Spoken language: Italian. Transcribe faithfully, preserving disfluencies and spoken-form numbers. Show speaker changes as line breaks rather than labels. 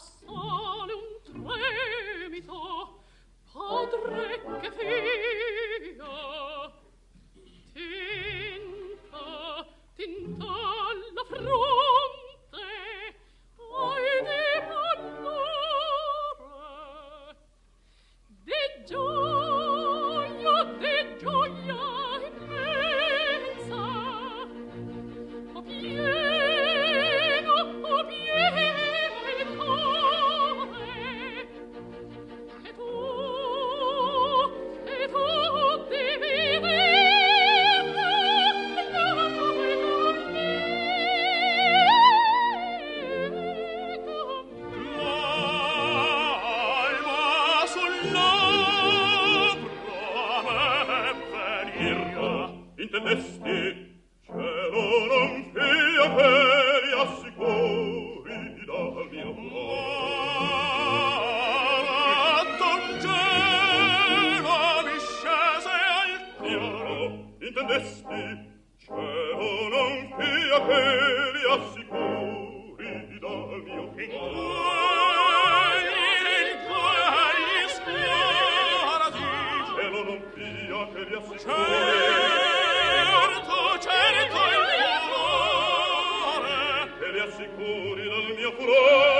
sale un tremito, padre che fia. Tinta, tinta alla fronte, ai di pallore, di gioia, di gioia immensa, o pieno, o pieno il cuore, e tu, e tu devi vivere
l'alma sul labbro a me venir. Intendesti? Cielo non fia che li assicuri dal mio cuore. Don cielo mi scese al piano. Intendesti? Cielo non fia che li assicuri dal mio cuore. Il cuore gli sguardi. Cielo non fia che li assicuri. Certo, certo il cuore che li assicuri dal mio furore.